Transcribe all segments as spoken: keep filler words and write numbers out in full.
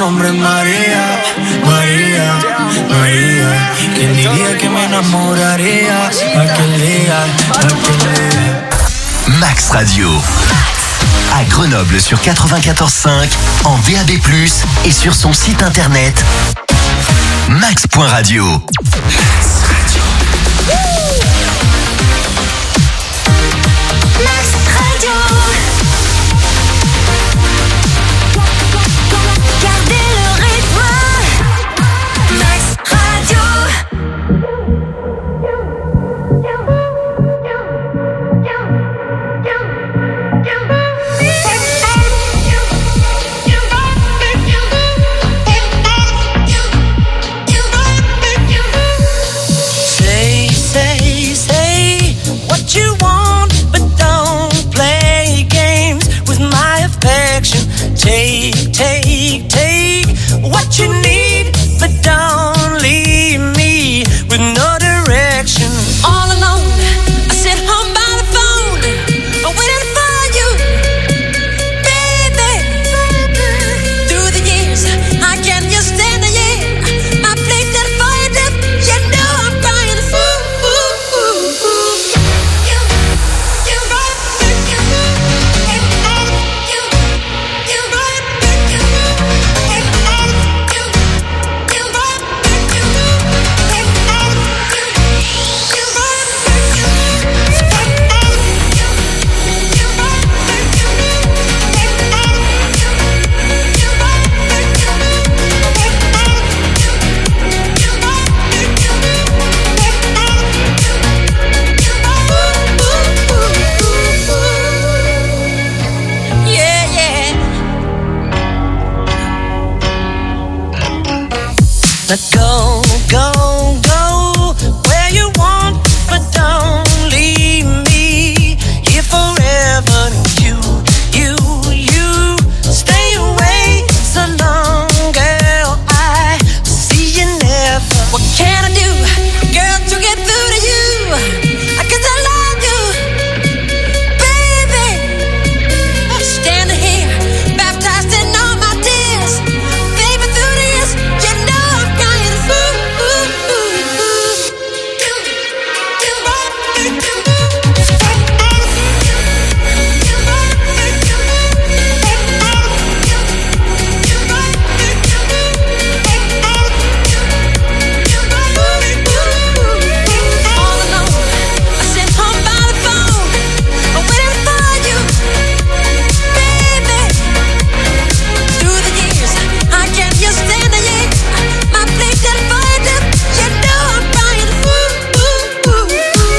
nombre es María, María, María. ¿Quién diría que me enamoraría aquel día, aquel día? Max Radio. À Grenoble sur quatre-vingt-quatorze cinq, en V A B plus, et sur son site internet max point radio. Max Radio. Max Radio. Gardez le rythme. Max Radio. Say, say, say what you want, but don't play games with my affection. Take, take, take what you need, but don't leave me with no direction. All alone, I sit home by the phone, waiting for you, baby. Through the years, I can't just stand the year. My place that for you left, you know I'm crying. Ooh, ooh, ooh, ooh. You, you brought me, you, you, you, you brought me, you, you, you brought me, you, you, you yeah, yeah. Now go, go, go where you want, but don't leave me here forever. You, you, you stay away so long, girl. I see you never. What can I do, girl, to get through to you? I guess I love you, baby. Standing here, baptized in all my tears, baby. Through the years, you know I'm crying. Ooh, ooh, ooh, ooh. You, you brought me, you, you brought me, you, you brought me, you, you brought me, all alone. I sit home by the phone, waiting for you, baby. Through the years, I can't just stand the year. My place that for you left, you know I'm crying. Ooh, ooh, ooh,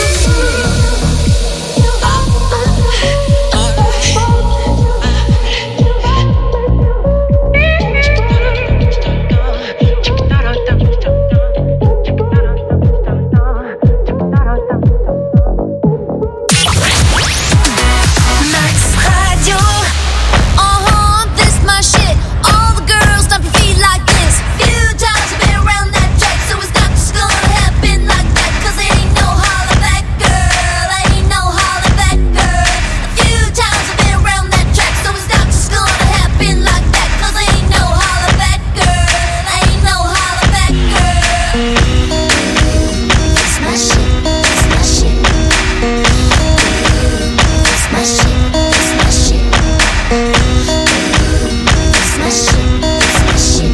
Max Radio. Uh-huh, this my shit. All the girls stomp your feet like this. Few times I've been around that track, so it's not just gonna happen like that. Cause it ain't no holler back, girl. Ain't no holler back, girl. A few times I've been around that track, so it's not just gonna happen like that. Cause it ain't no holler back, girl. Ain't no holler back, girl. It's my shit, it's my shit. It's my shit, it's my shit. It's my shit, it's my shit.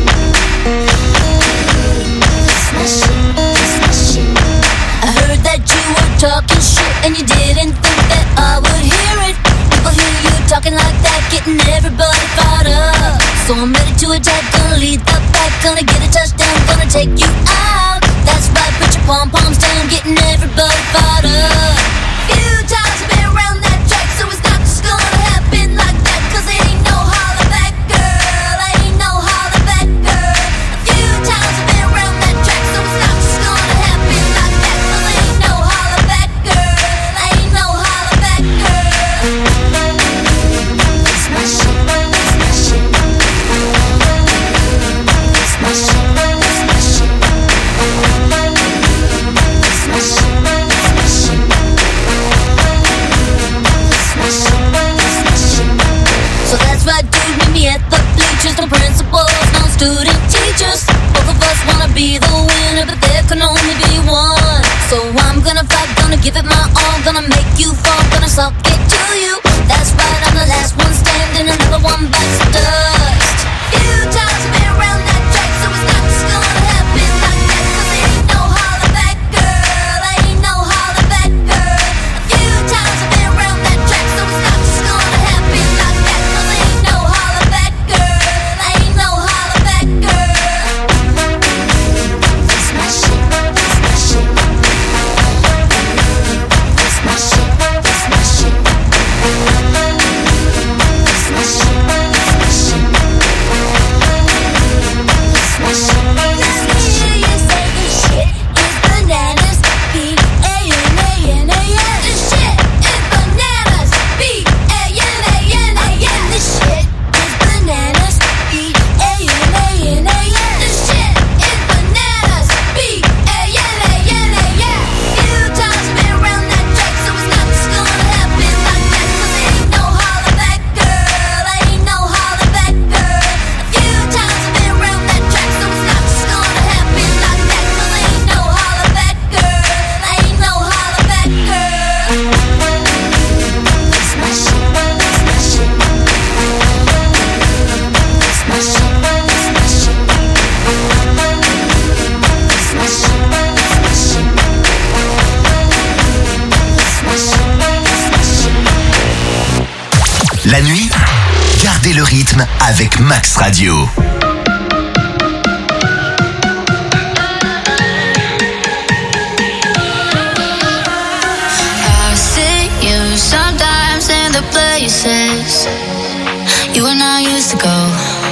It's my shit, it's my shit. I heard that you were talking shit and you didn't think that I would hear it. People hear you talking like that, getting everybody fired up. So I'm ready to attack, gonna lead the pack, gonna get a touchdown, gonna take you out. That's right, put your pom-poms down, getting everybody fired up. Few times I've been around that track, so it's not just gonna happen like that. Cause it ain't no holler back, girl. Ain't no holler back, girl. A few times I've been around that track, so it's not just gonna happen like that. Cause it ain't no holler back, girl. Ain't no holler back, girl. It's my shit, it's my shit. It's my shit, it's my shit. It's my shit. student teachers. Both of us wanna be the winner, but there can only be one. So I'm gonna fight, gonna give it my all, gonna make you fall, gonna suck it to you. That's right, I'm the last one standing, another one bites the dust. Few times I've been around that track, so it's not just gonna happen like that. Cause ain't no holler back, girl, ain't no holler back, girl. A few times I've been around that track, so it's not just gonna happen like that. Cause ain't no holler back, girl, ain't no holler back, girl. That's my shit, that's my shit. That's my shit, that's my shit. That's my shit, that's my shit. That's my shit. Let me hear you say this shit is bananas. B A N A N A S. This shit is bananas. B A N A N A S. This shit is bananas. B A N A N A S. This shit is bananas. B A N A N A S. Few times I've been around that track, so it's not just gonna happen like that. Cause ain't no holler back, girl, ain't no holler back, girl. A few times I've been around that track, so it's not just gonna happen like that. Cause ain't no holler back, girl, ain't no holler back, girl. That's my shit, that's my shit. That's my shit, that's my shit. That's my shit, that's my shit. That's my shit, that's my shit. La nuit, gardez le rythme avec Max Radio. I see you sometimes in the places you and I used to go.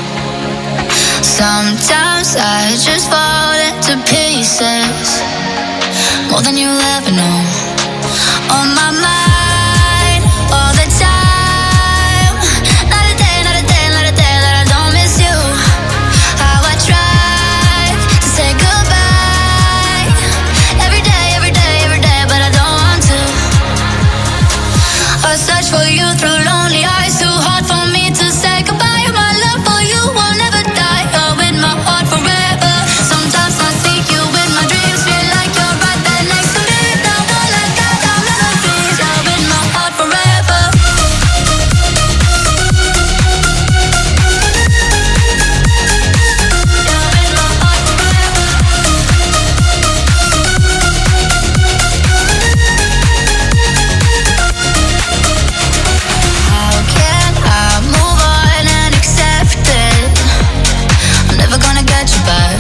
Sometimes I just fall into pieces, more than you'll ever know. On my mind all the time, not a day, not a day, not a day that I don't miss you. How I try to say goodbye every day, every day, every day, but I don't want to. I search for you through lonely eyes, too hard for me to say goodbye. My love for you will never die, you're in my heart forever. Sometimes I see you in my dreams, feel like you're right there next to me. The one like that I'll never please, you're in my heart forever. You're in my heart forever. How can I move on and accept it? I'm never gonna get you back.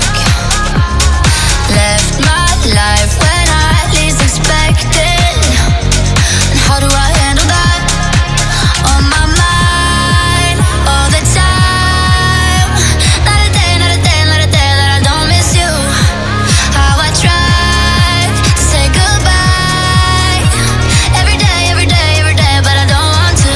Left my life when I least expected. And how do I handle that? On my mind all the time. Not a day, not a day, not a day that I don't miss you. How I tried to say goodbye every day, every day, every day, but I don't want to.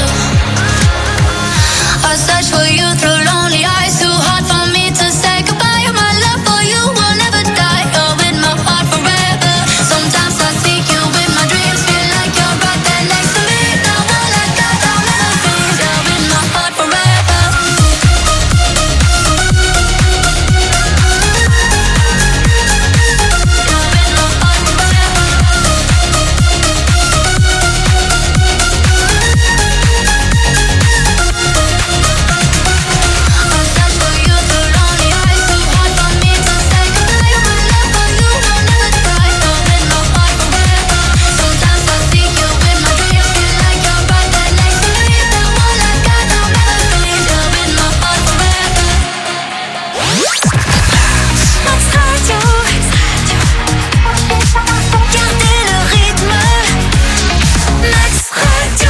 I search for you through lonely eyes, too hard for me to say goodbye. My love for you will never die, you're in my heart forever. Sometimes I see you in my dreams, feel like you're right there next to me. The one like that I'll never please, you're in my heart forever. You're in my heart forever. I search for you through lonely eyes, too hard for me to say goodbye. My love for you will never die, you're in my heart forever. Sometimes I see you in my dreams, feel like you're right there next to me. The one like that I'll never please, you're in my heart forever. Max Radio. Gardez le rythme. Max Radio.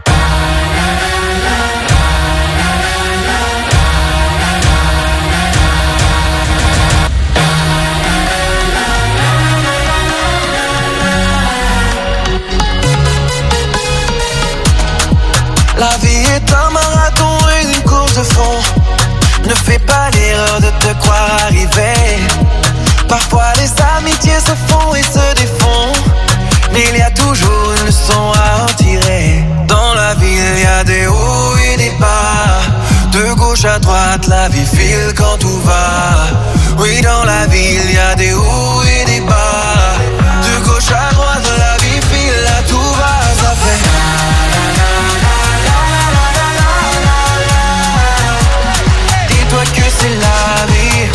La vie est un marathon et une course de fond. Ne fais pas l'erreur de te croire arrivé. Parfois les amitiés se font et se défont, mais il y a toujours une leçon à en tirer. Dans la vie il y a des hauts et des bas, de gauche gauche à droite, la vie file quand tout va. Oui, dans la ville, y a des hauts et des bas. De gauche à droite, la vie file, là tout va, ça fait. Dis-toi que c'est la vie.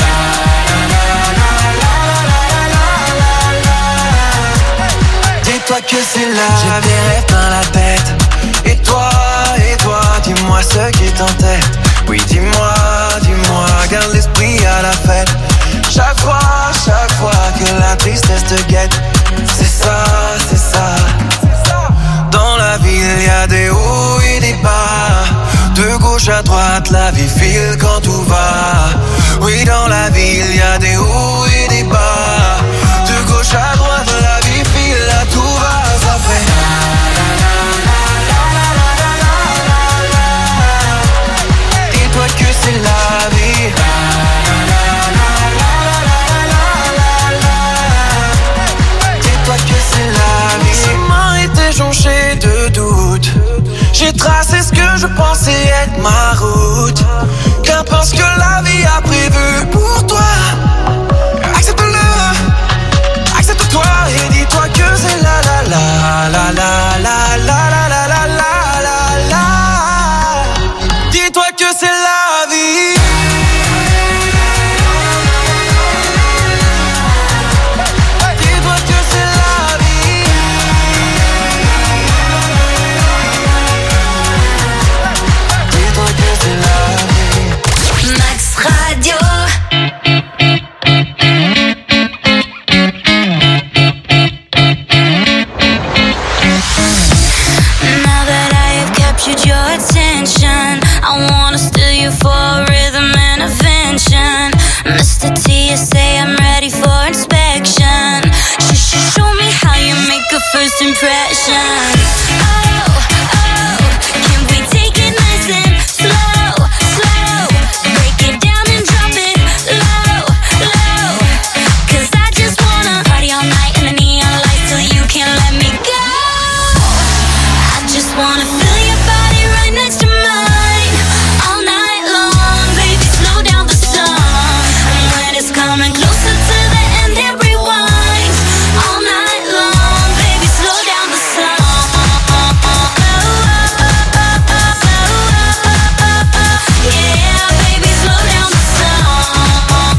Dis-toi que c'est la vie. J'ai des rêves plein la tête. Et toi, et toi, dis-moi ce qui t'entête. Oui, dis-moi, dis-moi, garde l'esprit à la fête. Chaque fois, chaque fois que la tristesse te guette. C'est ça, c'est ça. Dans la ville, y a des hauts et des bas. De gauche à droite, la vie file quand tout va. Oui, dans la ville, y a des hauts et des bas. De gauche à droite, la vie file, là tout va, ça fait. Dis-toi que c'est la vie. Dis-toi que c'est la vie. Ce chemin était jonché de doutes. J'ai tracé ce que je pensais être ma route. Qu'importe ce que la vie a prévu pour toi. Accepte-le, accepte-toi et dis-toi que c'est la la la la la la la la la la la la la. Dis-toi que c'est la vie. Dis-toi que c'est la vie. Dis-toi que c'est la vie. Max Radio. Now that I have captured your attention, I wanna steal you for a rhythm intervention. Mister T, you say I'm ready for inspection. Sh sh Show me how you make a first impression. Oh, oh, can we take it nice and slow, slow? Break it down and drop it low, low. Cause I just wanna party all night in the neon lights till you can't let me go. I just wanna feel your body right next to mine all night long. Baby, slow down the song. And when it's coming closer to the end, then rewind all night long. Baby, slow down the song. Yeah, baby, slow down the song.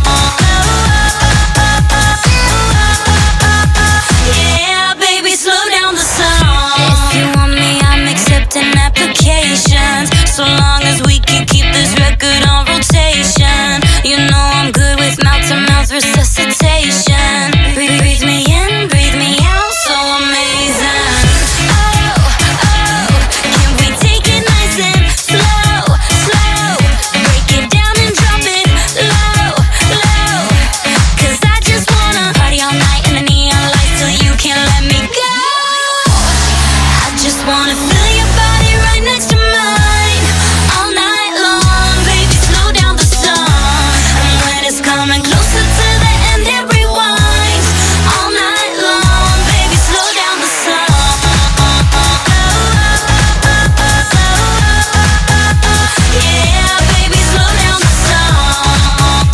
Yeah, baby, slow down the song. If you want me, I'm accepting applications, so long as we can keep this record on rotation. You know I'm good with mouth-to-mouth resuscitation. Breathe, breathe me in, breathe me out, so amazing. Oh, oh, can we take it nice and slow, slow? Break it down and drop it low, low. Cause I just wanna party all night in the neon lights till you can't let me go. I just wanna feel your body right next to mine all night long. Baby, slow down the song. And when it's coming closer to the end, then rewind all night long. Baby, slow down the song. Yeah, baby, slow down the song.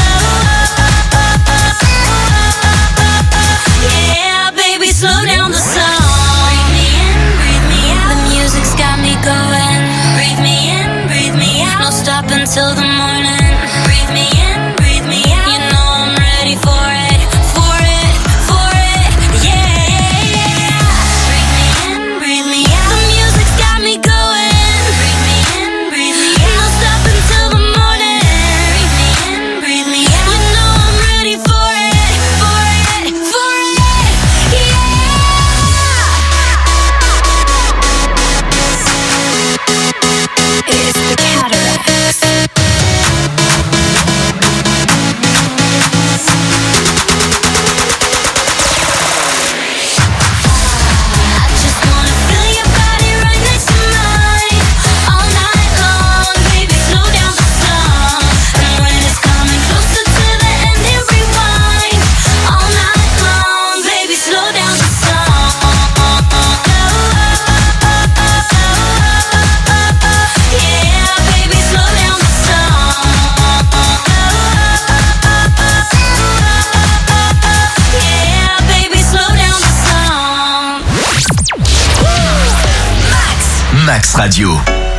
Yeah, baby, slow down the song. Breathe me in, breathe me out. The music's got me going. Breathe me in, breathe me out. No stop until the morning. Breathe me in, breathe me out. You know I'm ready for it, for it, for it. Yeah, yeah. Breathe me in, breathe me out. The music's got me going. Breathe me in, breathe me out. No stop until the morning. Breathe me in, breathe me out. You know I'm ready for it, for it, for it. Yeah. It's the Cataracts. Radio.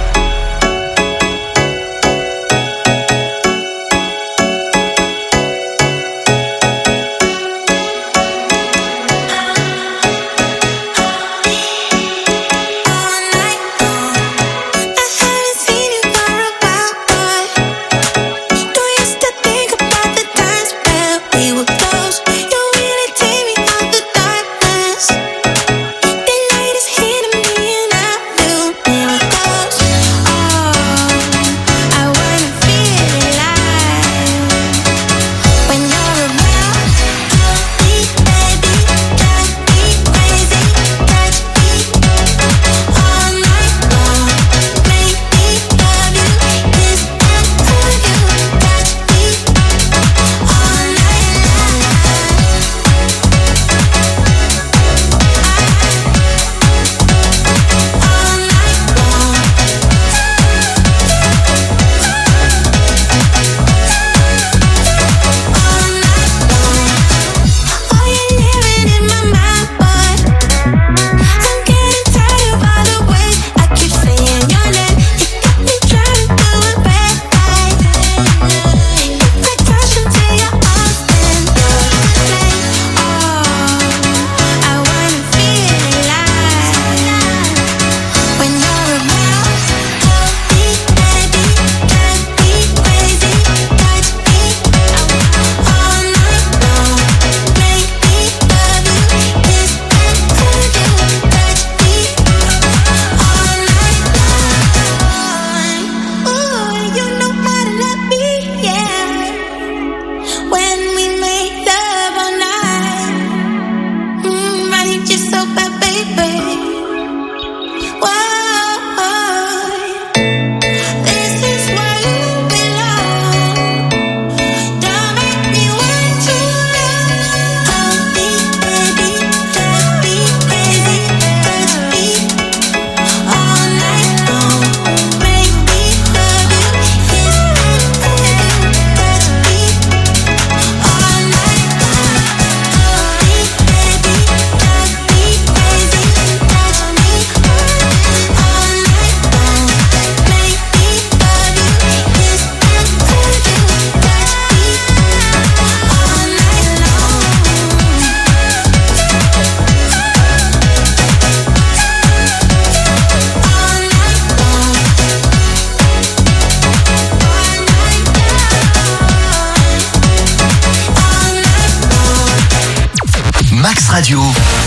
Radio,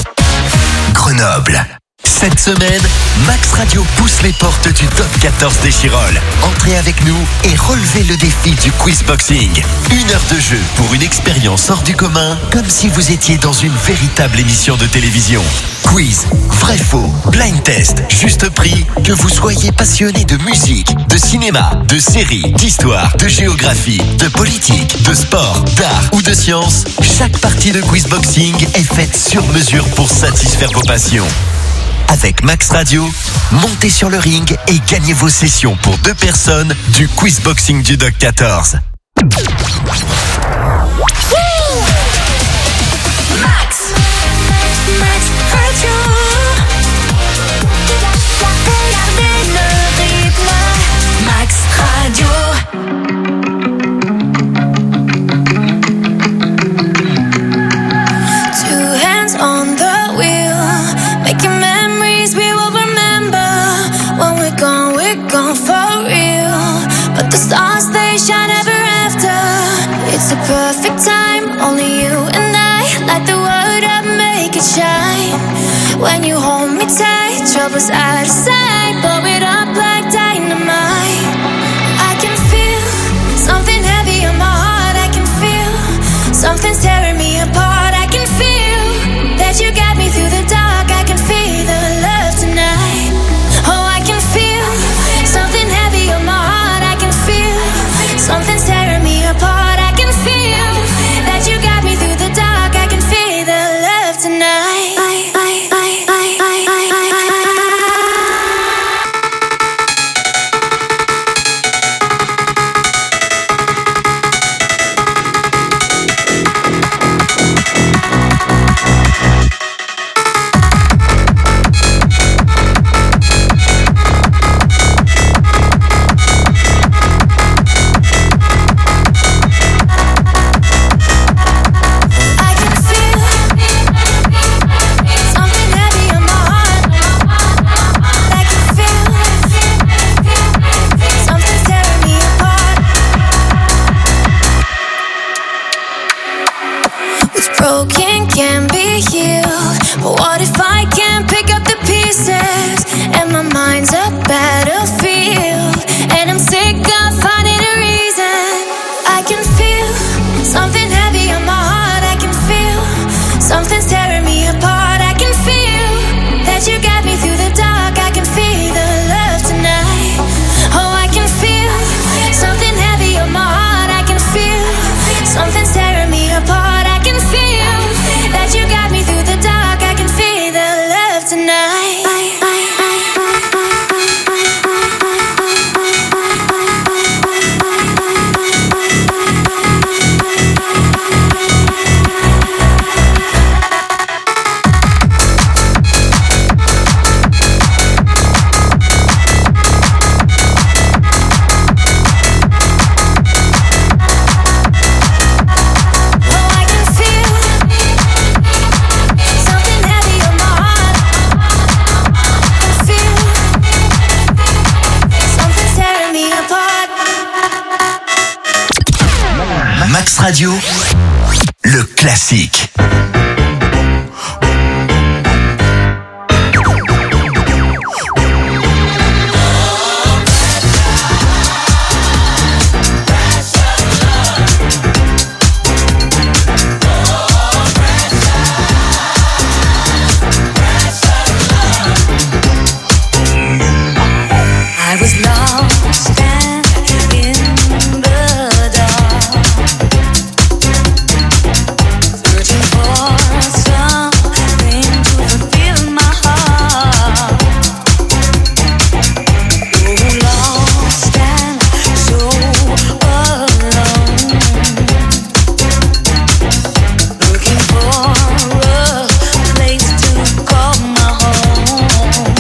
Grenoble. Cette semaine, Max Radio pousse les portes du Top quatorze des Chirolles. Entrez avec nous et relevez le défi du quiz boxing. Une heure de jeu pour une expérience hors du commun, comme si vous étiez dans une véritable émission de télévision. Quiz, vrai faux, blind test, juste prix, que vous soyez passionné de musique, de cinéma, de séries, d'histoire, de géographie, de politique, de sport, d'art ou de science, chaque partie de quiz boxing est faite sur mesure pour satisfaire vos passions. Avec Max Radio, montez sur le ring et gagnez vos sessions pour deux personnes du quiz boxing du Doc quatorze. Max, Max Radio. Gardez le rythme. Max Radio. Two hands on the wheel, making memories we will remember. When we're gone, we're gone for real. But the stars, they shine ever after. It's a perfect time, only you and I. Light the world up, make it shine. When you hold me tight, troubles out of sight. Blow it up like dynamite. I can feel something heavy on my heart. I can feel something's tearing me apart. I can feel that you got me through the dark. I can feel the love tonight. Oh, I can feel something heavy on my heart. I can feel something's tearing me apart. I can feel that you got me through the dark. I can feel the love tonight. I, I, I, I, I, I, I, I. Radio, le classique. I was lost and in the dark, searching for something to fulfill my heart. So lost and so alone, looking for a place to call my home.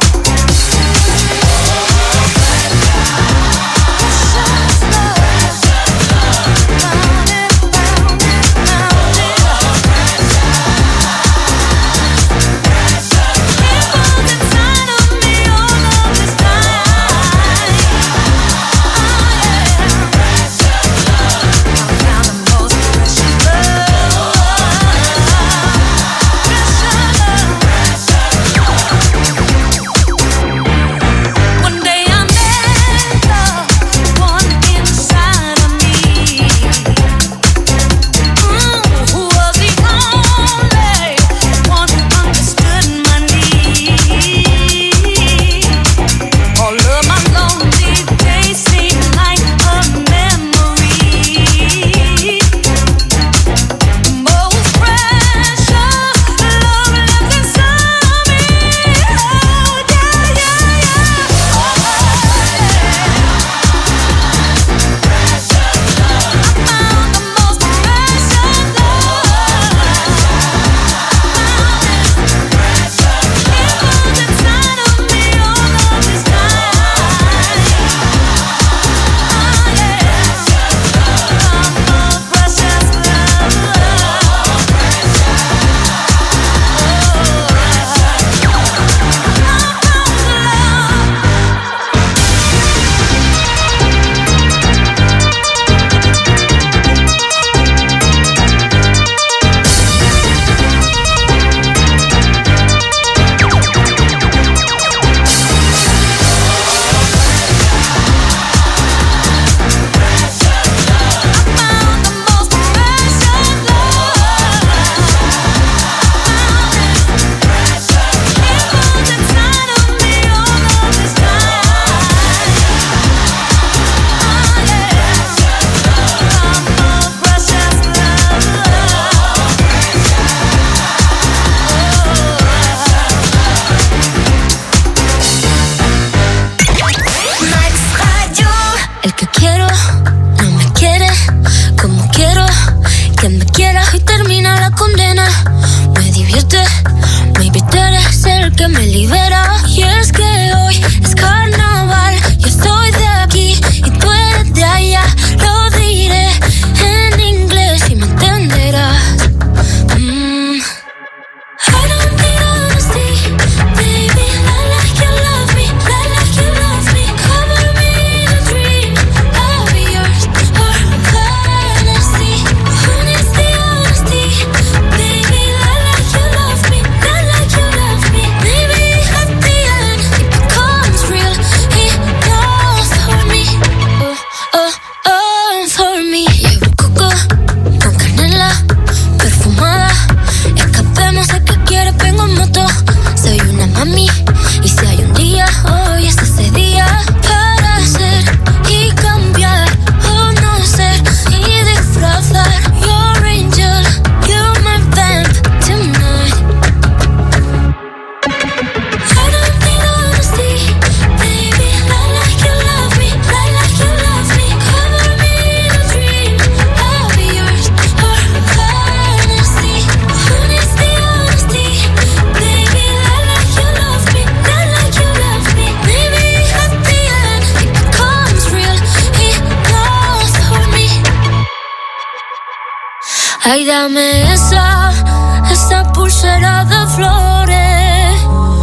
Ay, dame esa, esa pulsera de flores.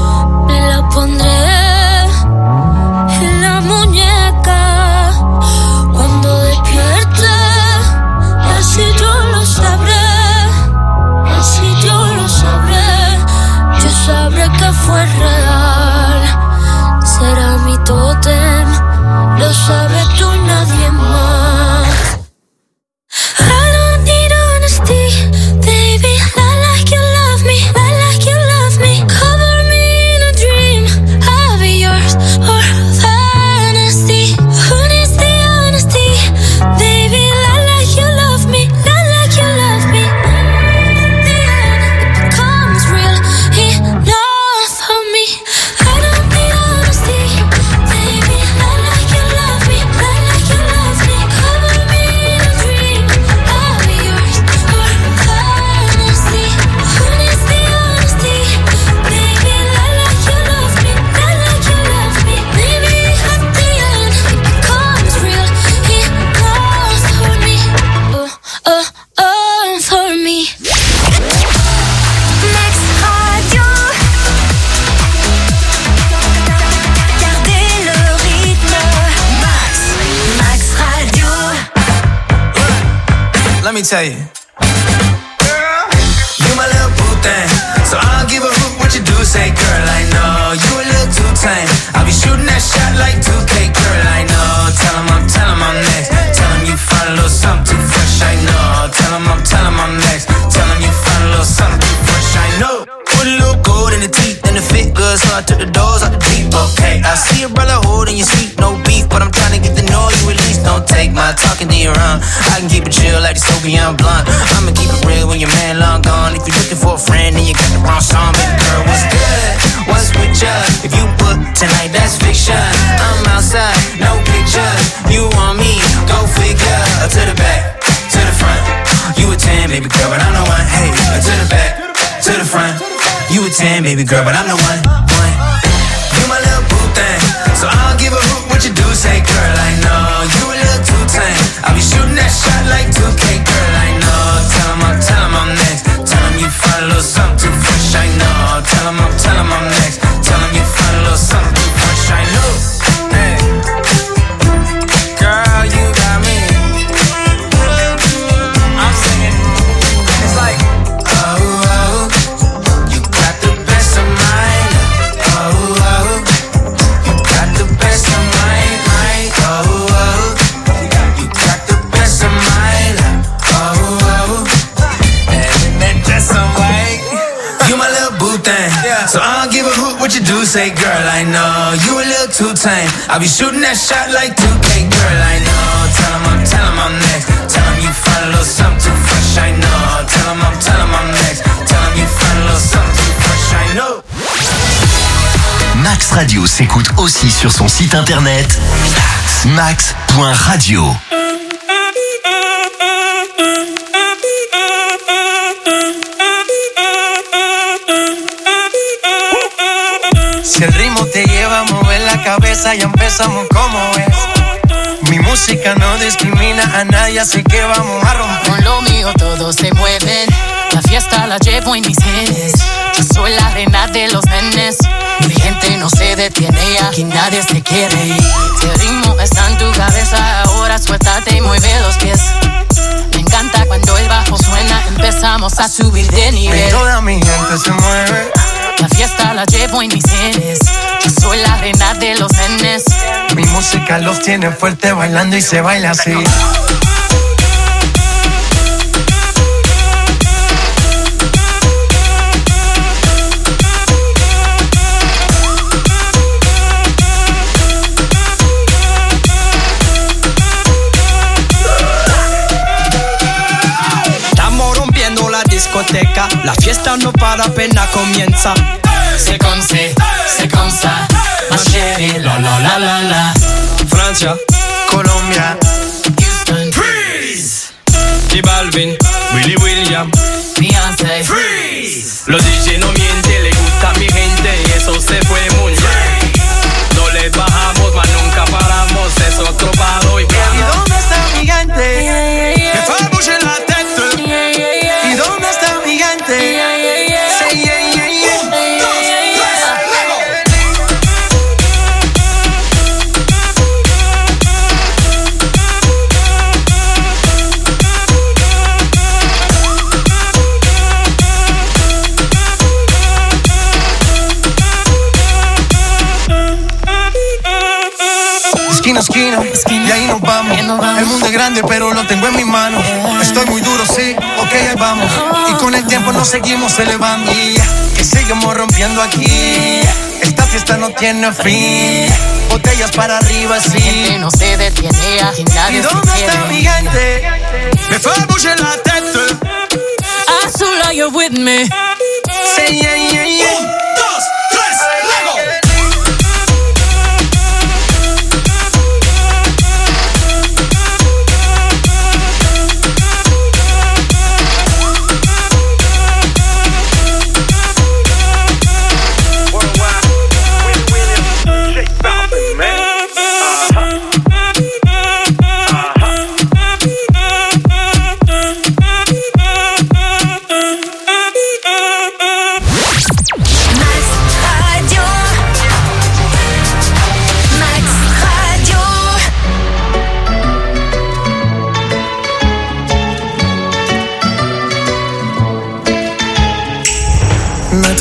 Me la pondré en la muñeca cuando despierte. Y así me tell you. Girl, you my little boo thing, so I don't give a hoot what you do. Say, girl, I know you a little too tame. I'll be shooting that shot like two K, girl, I know. Tell him I'm, tell him I'm next. Tell him you find a little something too fresh, I know. Tell him I'm, tell him I'm next. Tell him you find a little something too fresh, I know. Put a little gold in the teeth and the fit good, so I took the doors out the deep, okay. I see a brother holding your seat, no beef, but I'm trying to get to know you at least. Don't take my talking to your own. I can keep it chill like the Soviet blunt. I'ma keep it real when your man long gone. If you're looking for a friend, then you got the wrong song. Baby girl, what's good? What's with ya? If you book tonight, that's fiction. I'm outside, no pictures. You want me? Go figure. To the back, to the front. You a ten, baby girl, but I'm the one. Hey, to the back, to the front. You a ten, baby girl, but I'm the one. One. You my little boo thing, so I don't give a hoot what you do. Say, girl, I know you a little too tame. I'll be shooting that shot like two K, girl, I know. Tell him I'm, tell him I'm next. Tell him you find a little something too fresh, I know. Tell him I'm, tell him I'm next. Tell him you find a little something too fresh, I know. Hey, girl, you got me. I'm singing. It's like, oh, oh, you got the best of mine. Oh, oh, you got the best of mine, mine. Oh, oh, you got the best of mine. Oh, oh, and that dress on white. You my little boo thing, so I don't give a hoot what you do. Say, girl, I know you a little too tame. I'll be shooting that shot like two K, girl, I know. Tell him I'm, tell him I'm next. Tell him you find a little something too fresh, I know. Tell him I'm, tell him I'm next. Tell him you find a little something too fresh, I know. Max Radio s'écoute aussi sur son site internet max point radio. Si el ritmo te lleva a mover la cabeza, ya empezamos como es. Mi música no discrimina a nadie, así que vamos a romper. Con lo mío todos se mueven, la fiesta la llevo en mis genes. Yo soy la reina de los nenes, mi gente no se detiene, aquí nadie se quiere ir. Si el ritmo está en tu cabeza, ahora suéltate y mueve los pies. Me encanta cuando el bajo suena, empezamos a subir de nivel. Y toda mi gente se mueve. La fiesta la llevo en mis genes, yo soy la reina de los nenes. Mi música los tiene fuerte bailando y se baila así. Estamos rompiendo la discoteca, la fiesta no para, apenas comienza. C'est comme c'est, c'est comme ça, ma chérie, la la la la la. Francia, Colombia, Houston, Freeze. J Balvin, Willy William, Beyoncé, Freeze. Los D J no mienten, le gusta a mi gente y eso se fue muy bien. No les bajamos, mas nunca paramos, es otro palo y ¿y dónde está mi gente? me fue a bouger la tête. ¿Y dónde está mi gente? Say yeah, yeah, yeah. Esquina, esquina, Esquina. y ahí nos vamos. Ahí nos vamos. El mundo es grande, pero lo tengo en mis manos. Estoy muy duro, sí, ok, ahí vamos. Y con el tiempo nos seguimos elevando. Y que seguimos rompiendo aquí. Esta fiesta no tiene fin. Botellas para arriba, mi gente sí. no se detiene, aquí ¿Y nadie se dónde está mi quiere. gente? me fue a bouger la tête. Azula, you're with me. Say yeah, yeah, yeah. Un, dos, tres, luego.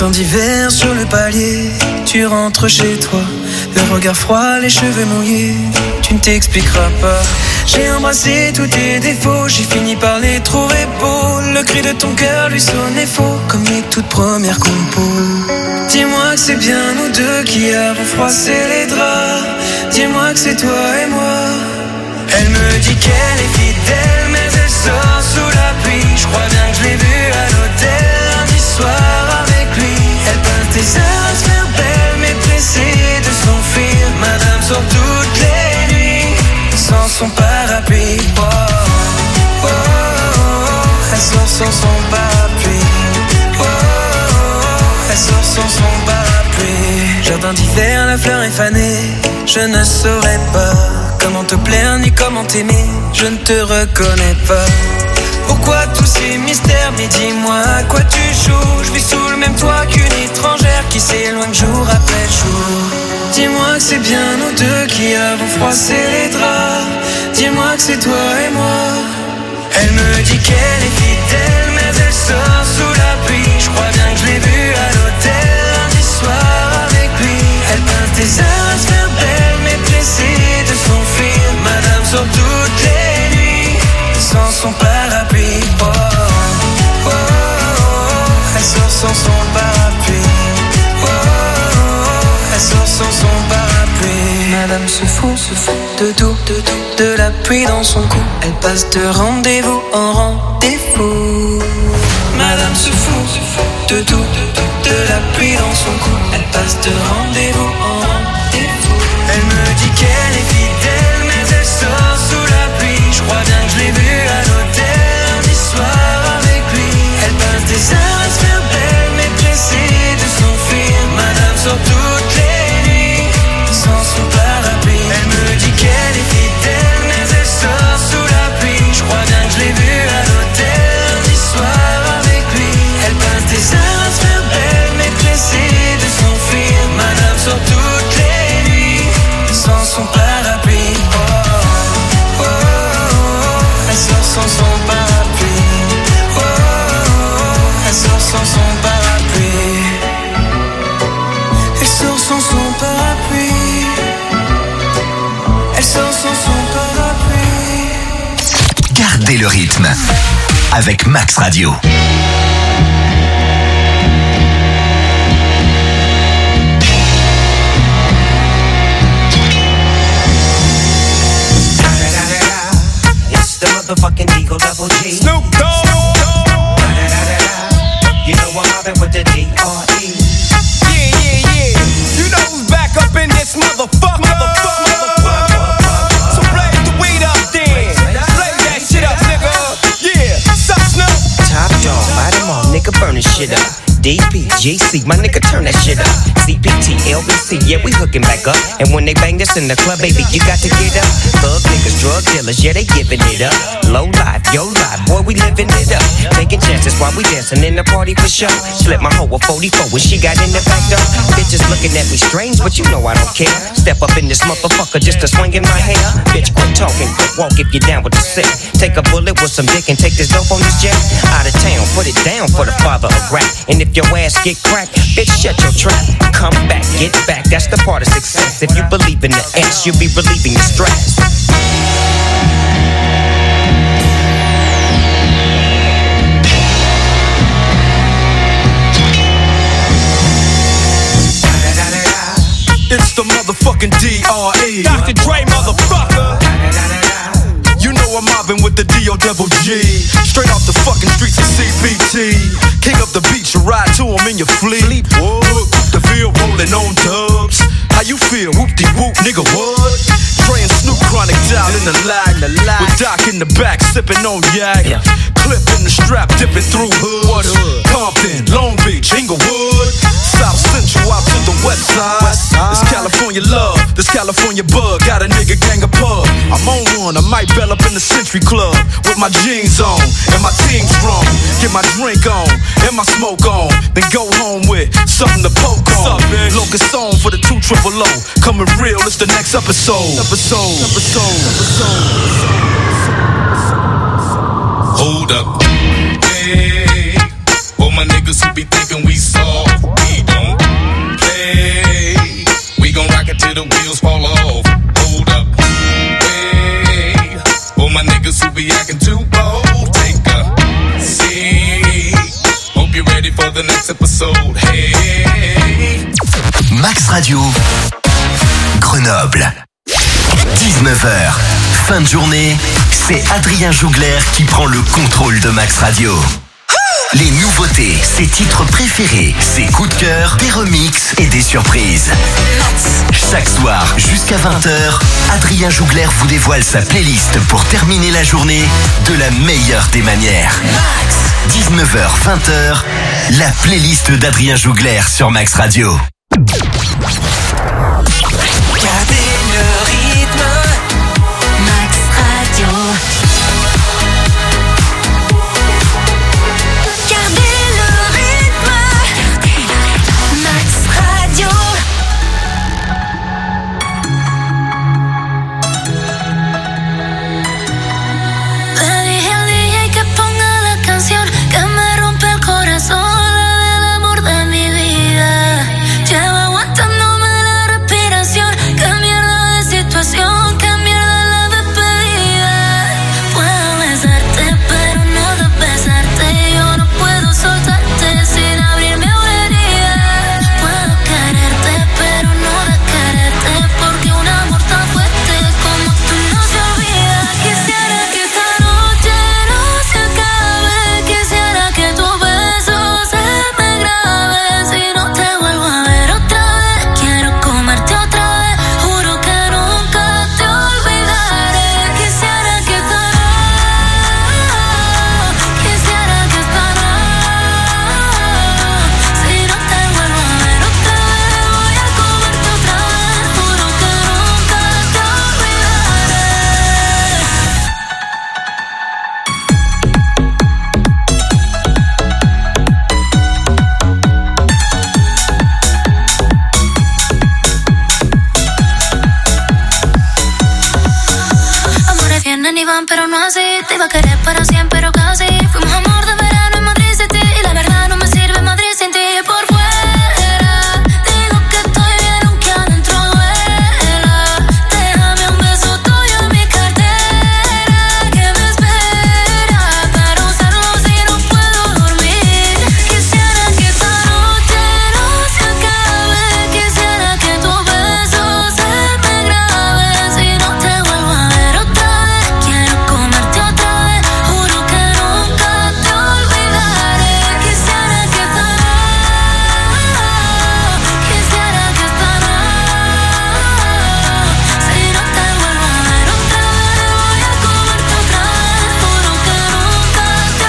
Jardin d'hiver sur le palier, tu rentres chez toi, le regard froid, les cheveux mouillés, tu ne t'expliqueras pas. J'ai embrassé tous tes défauts, j'ai fini par les trouver beaux. Le cri de ton cœur lui sonnait faux, comme les toutes premières compos. Dis-moi que c'est bien nous deux qui avons froissé les draps. Dis-moi que c'est toi et moi. Elle me dit qu'elle est fidèle, mais elle sort sous la pluie. Je crois bien que je l'ai vue à l'hôtel lundi soir avec lui. Elle peint tes heures à se faire belle, mais pressée de s'enfuir. Madame sort toutes les nuits sans son parapluie. Oh, oh, oh, oh. Elle sort sans son parapluie. Oh, oh, oh. Elle sort sans son parapluie. Jardin d'hiver, la fleur est fanée. Je ne saurais pas comment te plaire ni comment t'aimer. Je ne te reconnais pas. Pourquoi tous ces mystères? Mais dis-moi à quoi tu joues. Je vis sous le même toit qu'une étrangère qui s'éloigne jour après jour. Dis-moi que c'est bien nous deux qui avons froissé les draps. Dis-moi que c'est toi et moi. Elle me dit qu'elle est fidèle, mais elle sort sous la pluie. Je crois bien que je l'ai vue à l'hôtel lundi soir avec lui. Elle peint tes heures à se faire belle, mais pressée de s'enfuir. Madame sort toutes les nuits sans son parapluie. Oh, oh, oh, oh. Elle sort sans son parapluie. Oh, oh, oh. Elle sort sans son parapluie. Madame se fout, se fout de tout, de tout, de la pluie dans son cou. Elle passe de rendez-vous en rendez-vous. Madame se fout, se fout de tout, de tout, de la pluie dans son cou. Elle passe de rendez-vous en rendez-vous. Elle me dit qu'elle est fidèle, mais elle sort sous la pluie. Je crois bien que je l'ai vue à l'hôtel lundi soir avec lui. Elle passe des heures à se faire belle, mais pressée de s'enfuir. Madame sort toutes les nuits sans son parapluie. Elle me dit qu'elle est fidèle, mais elle sort sous la pluie. Je crois bien que je l'ai vue à l'hôtel lundi soir avec lui. Elle passe des heures à se faire belle, mais pressée de s'enfuir. Madame sort toutes les nuits sans son parapluie. Oh, oh, oh, oh. Elle sort sans son parapluie. Oh, oh, oh. Elle sort sans son parapluie. Elle sort sans son parapluie. Elle sort sans son parapluie. Gardez le rythme avec Max Radio. It's the motherfucking Deagle Double G. Snoop Dogg. You know I'm mobbing with the D R E. Yeah, yeah, yeah. You know who's back up in this motherfucker. Motherfucker, motherfucker. So blaze the weed up then. Blaze that shit up, nigga. Yeah, sup, Snoop? Top dog, light 'em all, nigga, burn this shit up. D P, G C, my nigga, turn that shit up. C P T, L B C, yeah, we hooking back up. And when they bang this in the club, baby, you got to get up. Thug niggas, drug dealers, yeah, they giving it up. Low life, yo life, boy, we living it up. Taking chances while we dancing in the party for sure. Slip my hoe a forty-four when she got in the back door. Bitches looking at me strange, but you know I don't care. Step up in this motherfucker just to swing in my hair. Bitch, quit talking, quit walk if you're down with the sick. Take a bullet with some dick and take this dope on this jet. Out of town, put it down for the father of rap. And if your ass get cracked, bitch, shut your trap. Come back, get back, that's the part of success. If you believe in the ass, you'll be relieving your stress. It's the motherfucking D R E. Doctor Dre, motherfucker. You know I'm mobbing with the D O double G. Straight off the fucking streets of C P T. King up the beach, you ride to him in your fleet. Whoop, the field rolling on dubs. How you feel? Whoop-de-whoop, nigga, what? Dre and Snoop Chronic down in the lag. With Doc in the back, sipping on yak. Yeah. Clip in the strap, dipping through hoods. Hood? Compton, Long Beach, Inglewood. South Central out to the west side. west side. This California love, this California bug. Got a nigga gang of pub. I'm on one, I might bell up in the Century Club. With my jeans on, and my team strong. Get my drink on, and my smoke on. Then go home with something to poke on. Locust on for the two triple O. Coming real, it's the next episode. Episode, episode, episode. Hold up, hey, all my niggas who be thinking we soft. the wheels fall off. Hold up, hey, for my niggas who be acting too bold, take a seat. Hope you're ready for the next episode. Hey, Max Radio, Grenoble. dix-neuf heures, fin de journée, c'est Adrien Jougler qui prend le contrôle de Max Radio. Les nouveautés, ses titres préférés, ses coups de cœur, des remixes et des surprises. Chaque soir, jusqu'à vingt heures, Adrien Jougler vous dévoile sa playlist pour terminer la journée de la meilleure des manières. dix-neuf heures, vingt heures, la playlist d'Adrien Jougler sur Max Radio. Gardez le rythme, Max Radio. Gardez le rythme, Max Radio. Le dije al D J que ponga la canción que me rompe el corazón, la del amor de mi vida. Llevo aguantándome la respiración. Qué mierda de situación, qué mierda la despedida. Puedo besarte, pero no de besarte. Yo no puedo soltarte sin abrirme una herida. Puedo quererte, pero no de quererte, porque un amor tan fuerte como tú no se olvida. Quisiera que esta noche no se acabe. Quisiera que tu beso se me grabe. Si no te vuelvo a ver otra vez, quiero comerte otra vez. Juro que nunca te olvidaré. Quisiera que esta noche, quisiera que esta noche, si no te vuelvo a ver otra vez, voy a comerte otra vez. Juro que nunca te olvidaré. Amores vienen y van, pero no así. Te iba a querer para siempre, pero casi. Fuimos amor de verano en Madrid City, y la verdad no me sirve Madrid sin ti. Por fuera digo que estoy bien, aunque adentro duela. Déjame un beso tuyo en mi cartera, que me espera para usarlo si no puedo dormir. Quisiera que esta noche no se acabe. Quisiera que tu beso se me grabe. Si no te vuelvo a ver otra vez, quiero comerte otra vez. Juro que nunca te olvidaré. Quisiera que esta noche, quisiera que esta noche, si no te vuelvo a ver otra vez, voy a comerte otra vez. Juro que nunca te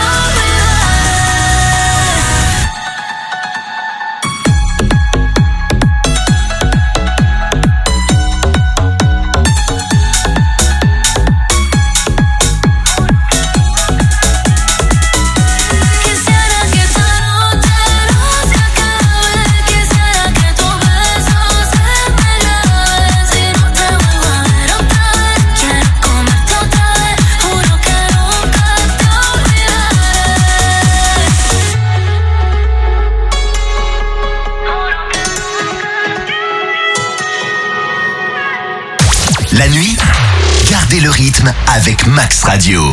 Quisiera que esta noche no se acabe. Quisiera que tu beso se me grabe. Si no te vuelvo a ver otra vez, quiero comerte otra vez. Juro que nunca te olvidaré. La nuit, gardez le rythme avec Max Radio.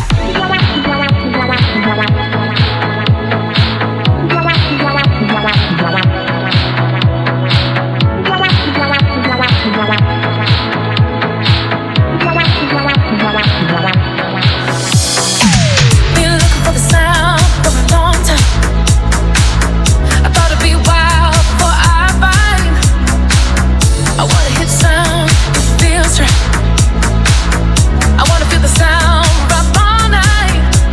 Been looking for the sound for a long time. I thought it'd be a while before I find. I wanna hit sound that feels right. I wanna feel the sound rock all night.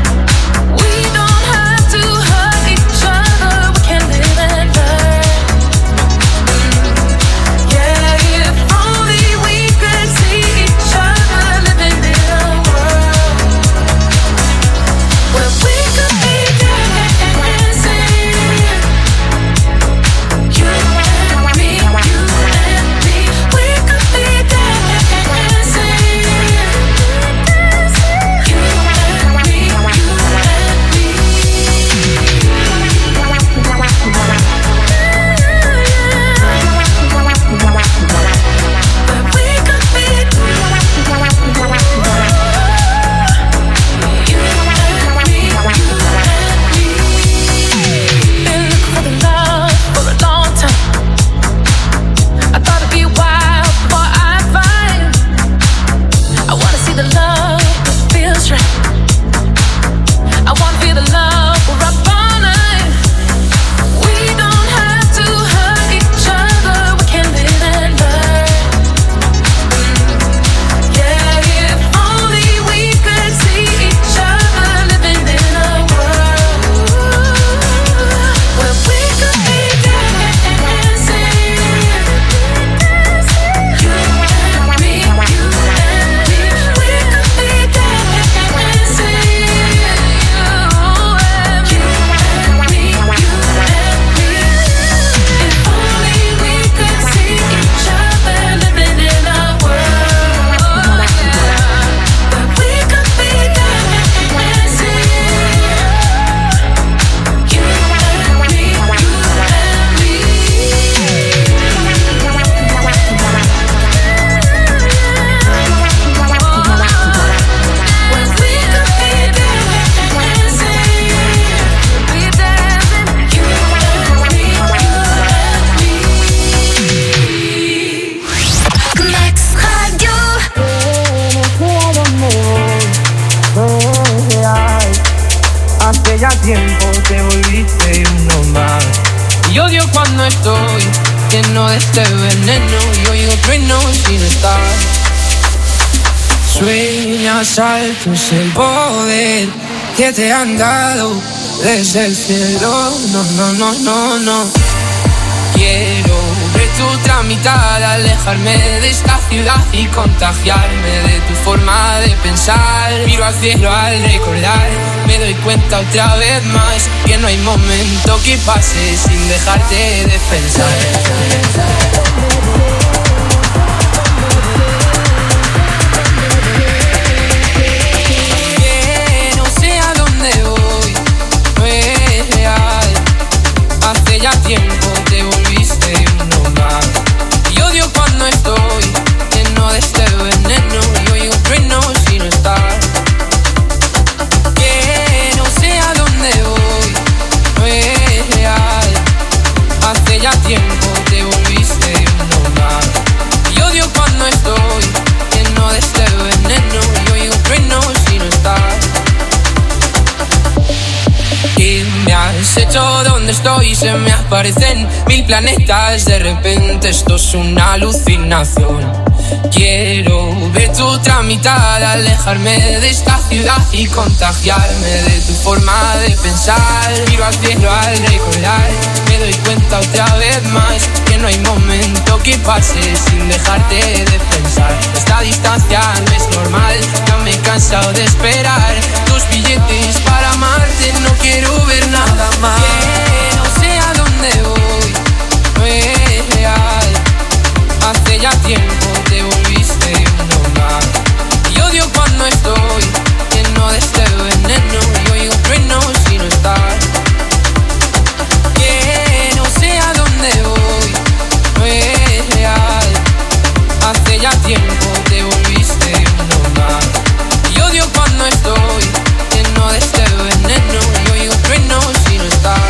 tiempo te volviste uno más. Y odio cuando estoy lleno de este veneno y oigo truenos sin estar. Sueñas alto es el poder que te han dado desde el cielo. No, no, no, no, no. Quiero ver tu tramitar, alejarme de esta ciudad y contagiarme de tu forma de pensar. Miro al cielo al recordar, me doy cuenta otra vez más que no hay momento que pase sin dejarte de pensar. Que no sé a dónde voy, no es real. Hace ya tiempo te volviste uno más. Y odio cuando estoy lleno de este veneno y oigo truenos y no estar. Que no sé a dónde voy, no es real. Hace ya tiempo te volviste uno más. Y odio cuando estoy lleno de este veneno y oigo truenos y no estar. ¿Qué me has hecho? ¿Dónde estoy? Se me aparecen mil planetas. De repente esto es una alucinación. Quiero ver tu tramitar, alejarme de esta ciudad y contagiarme de tu forma de pensar. Miro al cielo al recordar, me doy cuenta otra vez más que no hay momento que pase sin dejarte de pensar. Esta distancia no es normal, ya me he cansado de esperar tus billetes para amarte. No quiero ver nada más. Que no sé a dónde voy, no es real. Hace ya tiempo te volviste uno más. Y odio cuando estoy lleno de este veneno y oigo truenos y no estar. Que no sé a dónde voy, no es real. Hace ya tiempo te volviste uno más. Y odio cuando estoy lleno de este veneno y oigo truenos y no estar.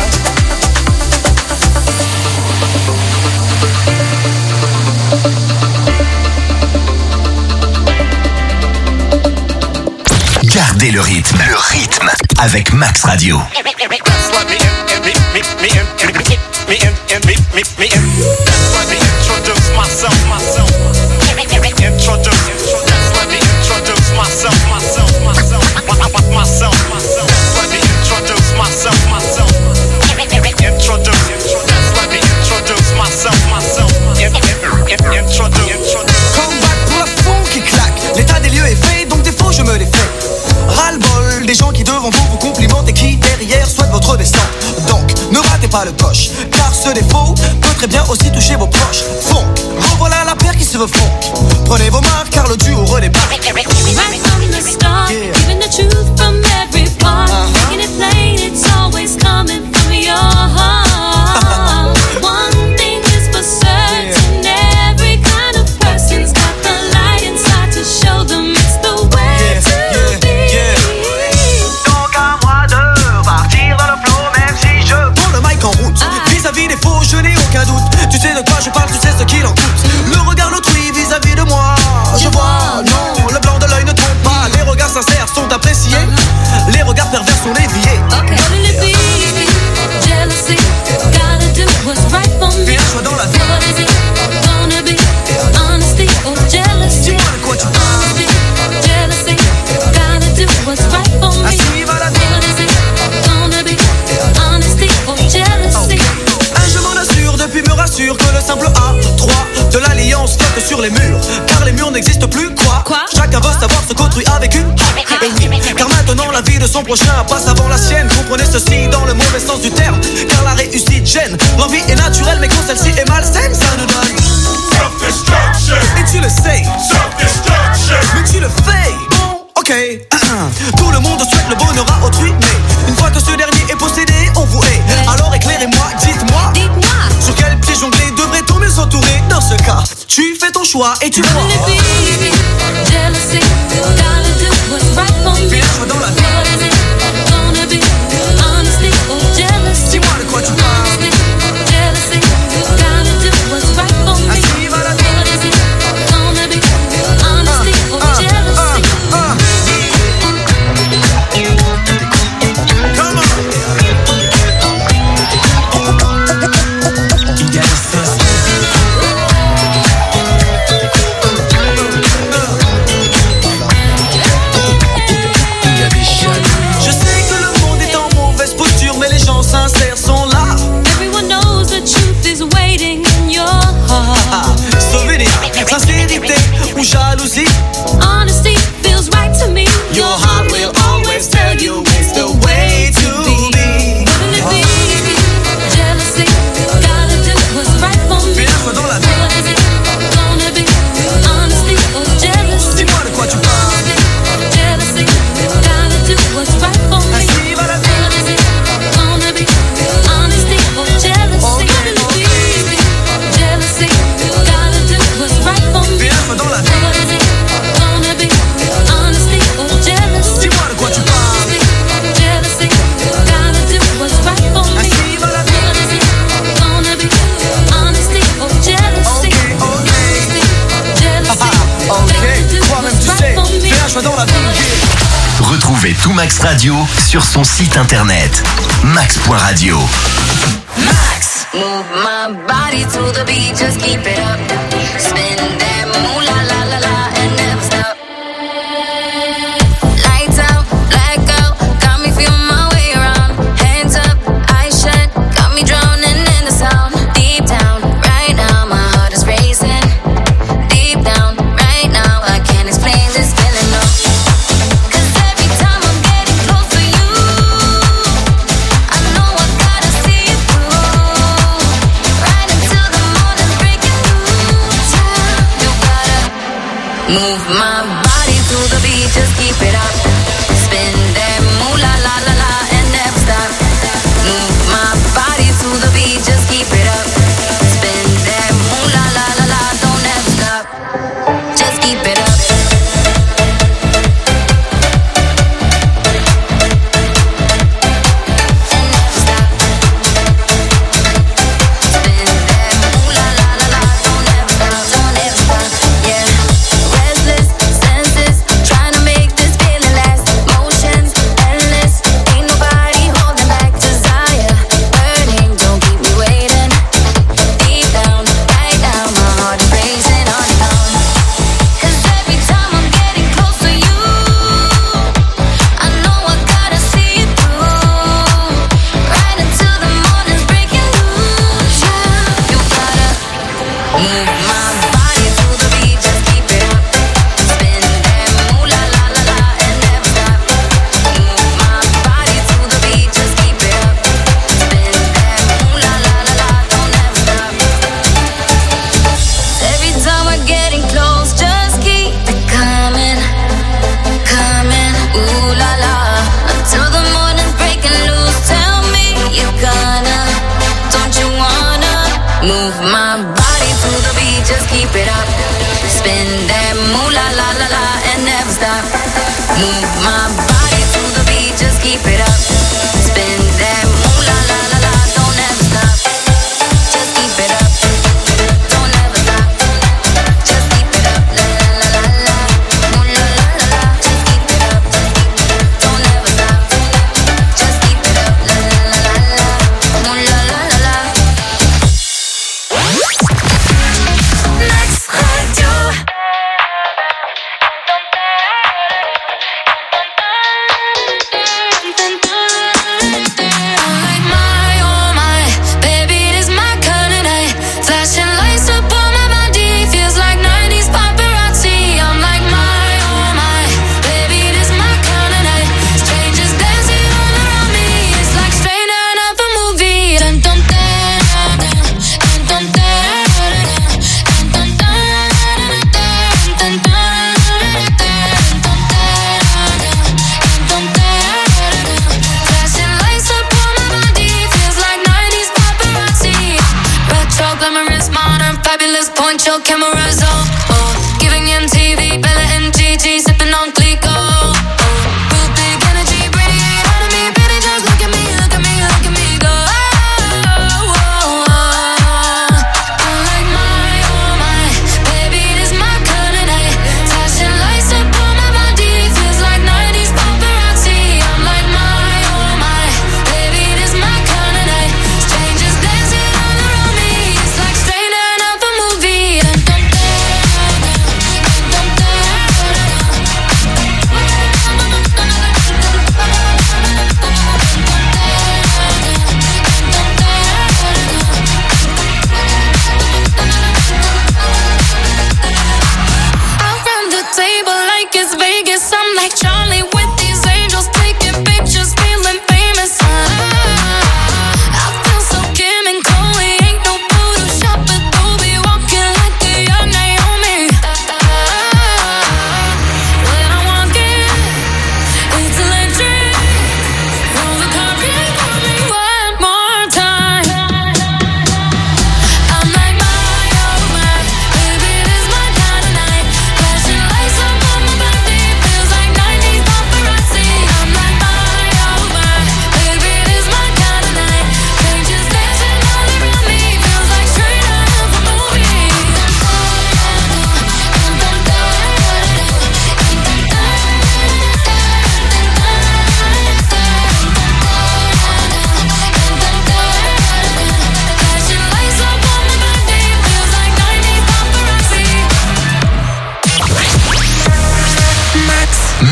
Gardez le rythme, le rythme avec Max Radio. L'état des lieux est fait, donc des faux je me les fais. Ras-le-bol des gens qui devant vous vous complimentent et qui derrière souhaitent votre destin. Donc ne ratez pas le coche, car ce défaut peut très bien aussi toucher vos proches. Funk, revoilà la paire qui se veut funk. Prenez vos marques car le duo redébarque. Right from the start, giving the truth from every part, making it plain, it's always coming from your heart. One thing is for certain, every kind of person's got the light inside to show them it's the way to be. Donc à moi de partir dans le flow, même si je prends le mic en route. Vis-à-vis des faux, je n'ai aucun doute. Tu sais de quoi je parle, tu sais ce qu'il en coûte. Le regard d'autrui vis-à-vis de moi, je vois, non, le blanc de l'œil ne trompe pas. Les regards sincères sont appréciés, les regards pervers sont déviés. Okay. Will it be jealousy? Gotta do what's right for me. Fais un choix dans la vie. What is it gonna be? Honesty or jealousy? Dis-moi de quoi tu parles. Honesty, jealousy. Gotta do what's right for me. Assis, va la vie. What is it gonna be? Honesty or jealousy? Un je m'en assure, depuis me rassure que le simple A trois de l'alliance flotte sur les murs. Car les murs n'existent plus, quoi, Quoi Chacun veut savoir ce qu'autrui a vécu. Car maintenant la vie de son prochain passe avant la sienne. Comprenez ceci dans le mauvais sens du terme, car la réussite gêne. L'envie est naturelle mais quand celle-ci est malsaine, ça nous donne Self-destruction. Et tu le sais, Self-destruction. mais tu le fais. Bon, ok. Tout le monde souhaite le bonheur à autrui, mais une fois que ce dernier est possédé, on vous hait. Alors éclairez-moi, dites-moi, Dites-moi. sur quel pied jongler devrait-on mieux s'entourer? Dans ce cas, tu fais ton choix et tu vois. Will it be jealousy? Gotta do what's right for me. Fais un choix dans la vie. What is it gonna be? Honesty or jealousy? Dis-moi de quoi tu parles. Honesty, jealousy. Gotta do what's right for me. Assis, va la vie. What is it gonna be? Honesty or jealousy? Come on. Retrouvez tout Max Radio sur son site internet max point radio. Max, move my body to the beat, just keep it up. Spin that moolah la la la and never stop. Lights out, black out, got me feeling my way around. Hands up, eyes shut, got me drowning in the sound. Deep down, right now, my heart is racing. Deep down, right now, I can't explain this feeling, no. Cause every time I'm getting close to you, I know I gotta see it through. Right until the morning's breaking loose. You gotta move my body to the beat, just keep it up. Spin that moolah la la la and never stop. Move my body to the beat, just keep it up. Spin that moolah la la la, don't ever stop. Just keep it up. And never stop. Spin that moolah la la la, don't ever stop, don't ever stop. Yeah, restless senses, trying to make this feeling last. Motions endless, ain't nobody holding back. Desire burning, don't keep me waiting. Deep down, right now, my heart is racing on and on. Cause every time I'm getting close to you, I know I gotta see it through. Right until the morning's breaking loose. Yeah, you gotta move my body to the beat, just keep it up. Spin that moolah la la la and never stop. Move my body to the beat, just keep it up. Spin that moolah la la la, don't ever stop. Every time we're getting close, just keep it coming, coming. Ooh la la, until the morning's breaking loose. Tell me you gonna, don't you wanna move my body to the beat, just keep it up. Spin that moolah la la la and never stop. Move my body to the beat, just keep it up. Spin that moolah la la la, don't ever stop. Just keep it up. Don't ever stop. Just keep it up. La la la la la. Moolah la la la. Just keep it up. Don't ever stop. Just keep it up. La la la la la. Moolah la la la. Max Radio. Like my, oh my, baby, it is my kind of night. Flashing lights up on my body, feels like nineties paparazzi. I'm like my, oh my, baby, it is my kind of night. Strangers dancing all around me, it's like straight out of a movie. Dun dun dun dun dun dun dun dun dun dun flashing lights up on my body, feels like nineties paparazzi. Retro, glamorous, modern, fabulous, point your cameras on. Oh, giving M T V, Bella and Gigi, sipping on Clico. Oh, real big energy, radiate out of me, baby, just look at me, look at me, look at me go. Oh, oh, oh. I'm like my, oh my, baby, it is my kind of night. Flashing lights up on my body, feels like nineties paparazzi. I'm like my, oh my, baby, it is my kind of night. Strangers dancing all around me, it's like straight out of a movie. Dun, dun, dun.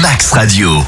Max Radio.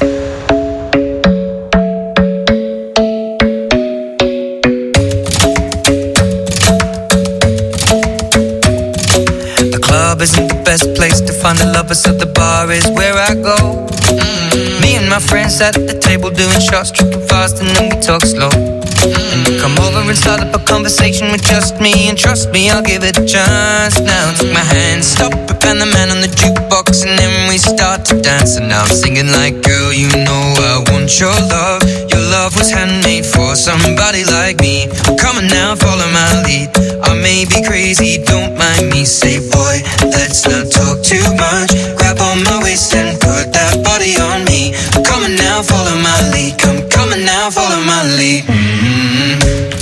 The club isn't the best place to find the lovers, so the bar is where I go. Mm-hmm. Me and my friends sat at the table doing shots, tripping fast, and then we talk slow. And you come over and start up a conversation with just me, and trust me, I'll give it a chance. Now take my hand, stop it, and the man on the jukebox, and then we start to dance. And now I'm singing like, girl, you know I want your love. Your love was handmade for somebody like me. Come on now, follow my lead. I may be crazy, don't mind me. Say, boy, let's not talk too much. Grab on my waist and put that body on me. Come on now, follow my lead. Come, come on now, follow my lead. Mm-hmm.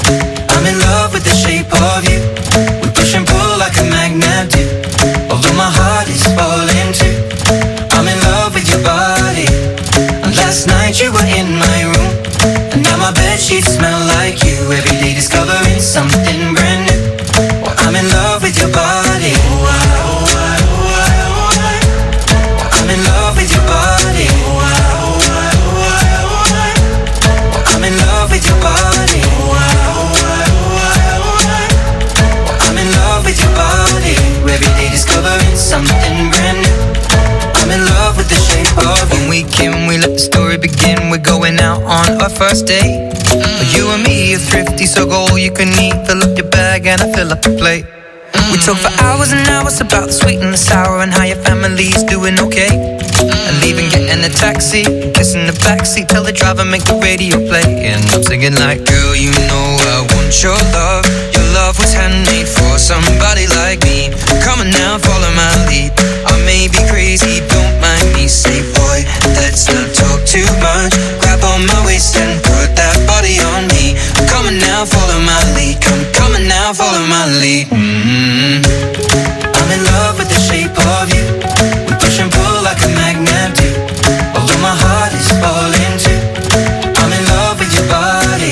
I'm in love with the shape of you. We push and pull like a magnet do. Although my heart is falling too. I'm in love with your body. And last night you were in my room, and now my bedsheets smell like you. Every day discovering something brand new. Well, I'm in love with your body. Oh, I, oh, I, oh, I, oh, I. Well, I'm in love with your body. Oh, I, oh, I, oh, I, oh, I. Well, I'm in love with your body. Oh, I, oh, I, oh, I, oh, I. Well, I'm in love with your body. Every day discovering something brand new. I'm in love with the shape of you. When we can, we let the story begin. We're going out on our first date. Mm. You and me are thrifty, so go all you can eat. Fill up your bag and I fill up the plate. Mm. We talk for hours and hours about the sweet and the sour, and how your family's doing okay. Mm. And leaving, getting a taxi, kissing the backseat, tell the driver make the radio play. And I'm singing like, girl, you know I want your love. Your love was handmade for somebody like me. Come on now, follow my lead. I may be crazy, don't mind me. Say, boy, let's not talk too much. Grab on my waist and put that body on me. Come on now, follow my lead. Come, come on now, follow my lead. Mm-hmm. I'm in love with the shape of you. We push and pull like a magnet do. Although my heart is falling too. I'm in love with your body.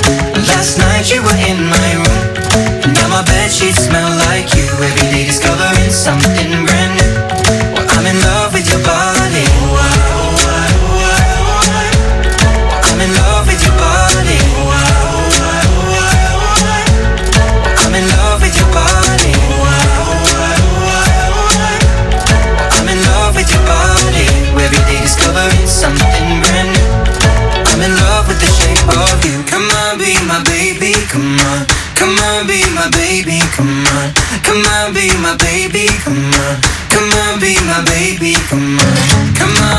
Last night you were in my room, and now my bedsheets smell like you. Every day discovering something brand new. Well, I'm in love with your body. Oh, I, oh, I, oh, I, oh, I. Well, I'm in love with your body. Oh, I, oh, I, oh, I, oh, I. Well, I'm in love with your body. Oh, I, oh, I, oh, I, oh, I. Well, I'm in love with your body. Every day discovering something brand new. I'm in love with the shape of you. Come on, be my baby, come on. Come on, be my baby, come on. Come on, be my baby, come on. Come on, be my baby, come on. Come on,